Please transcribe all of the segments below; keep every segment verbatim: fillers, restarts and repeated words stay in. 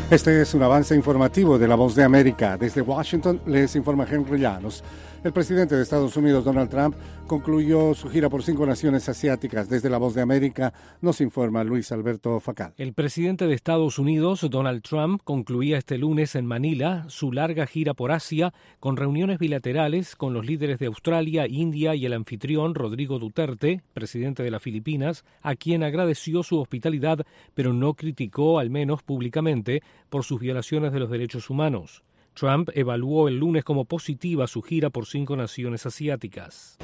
Este es un avance informativo de La Voz de América. Desde Washington les informa Henry Llanos. El presidente de Estados Unidos, Donald Trump, concluyó su gira por cinco naciones asiáticas. Desde La Voz de América nos informa Luis Alberto Facal. El presidente de Estados Unidos, Donald Trump, concluía este lunes en Manila su larga gira por Asia con reuniones bilaterales con los líderes de Australia, India y el anfitrión Rodrigo Duterte, presidente de las Filipinas, a quien agradeció su hospitalidad, pero no criticó, al menos públicamente, por sus violaciones de los derechos humanos. Trump evaluó el lunes como positiva su gira por cinco naciones asiáticas.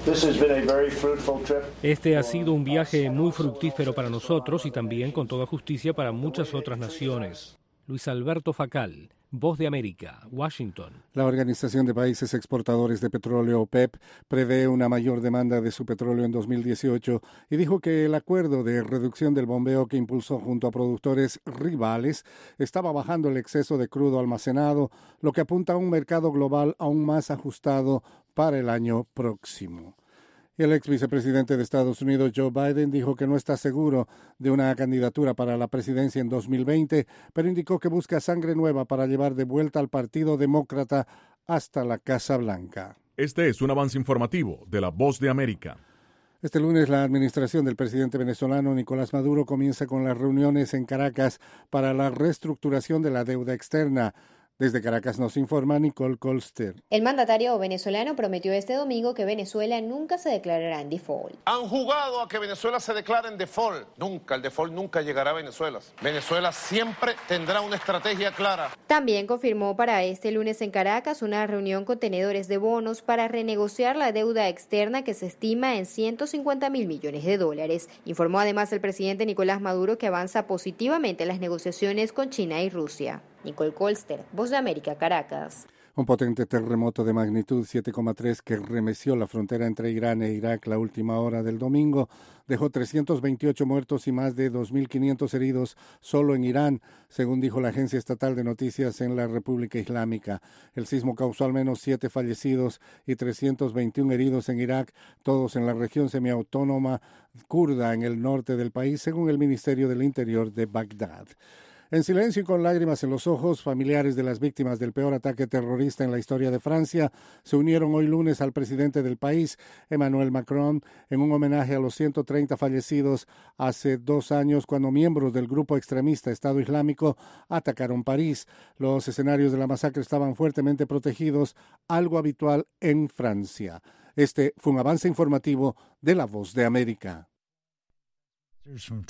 Este ha sido un viaje muy fructífero para nosotros y también, con toda justicia, para muchas otras naciones. Luis Alberto Facal, Voz de América, Washington. La Organización de Países Exportadores de Petróleo, OPEP, prevé una mayor demanda de su petróleo en dos mil dieciocho y dijo que el acuerdo de reducción del bombeo que impulsó junto a productores rivales estaba bajando el exceso de crudo almacenado, lo que apunta a un mercado global aún más ajustado para el año próximo. Y el ex vicepresidente de Estados Unidos, Joe Biden, dijo que no está seguro de una candidatura para la presidencia en dos mil veinte, pero indicó que busca sangre nueva para llevar de vuelta al Partido Demócrata hasta la Casa Blanca. Este es un avance informativo de La Voz de América. Este lunes la administración del presidente venezolano Nicolás Maduro comienza con las reuniones en Caracas para la reestructuración de la deuda externa. Desde Caracas nos informa Nicole Colster. El mandatario venezolano prometió este domingo que Venezuela nunca se declarará en default. Han jugado a que Venezuela se declare en default. Nunca, el default nunca llegará a Venezuela. Venezuela siempre tendrá una estrategia clara. También confirmó para este lunes en Caracas una reunión con tenedores de bonos para renegociar la deuda externa que se estima en ciento cincuenta mil millones de dólares. Informó además el presidente Nicolás Maduro que avanza positivamente las negociaciones con China y Rusia. Nicole Colster, Voz de América, Caracas. Un potente terremoto de magnitud siete coma tres que remeció la frontera entre Irán e Irak la última hora del domingo dejó trescientos veintiocho muertos y más de dos mil quinientos heridos solo en Irán, según dijo la agencia estatal de noticias en la República Islámica. El sismo causó al menos siete fallecidos y trescientos veintiún heridos en Irak, todos en la región semiautónoma kurda en el norte del país, según el Ministerio del Interior de Bagdad. En silencio y con lágrimas en los ojos, familiares de las víctimas del peor ataque terrorista en la historia de Francia se unieron hoy lunes al presidente del país, Emmanuel Macron, en un homenaje a los ciento treinta fallecidos hace dos años cuando miembros del grupo extremista Estado Islámico atacaron París. Los escenarios de la masacre estaban fuertemente protegidos, algo habitual en Francia. Este fue un avance informativo de La Voz de América.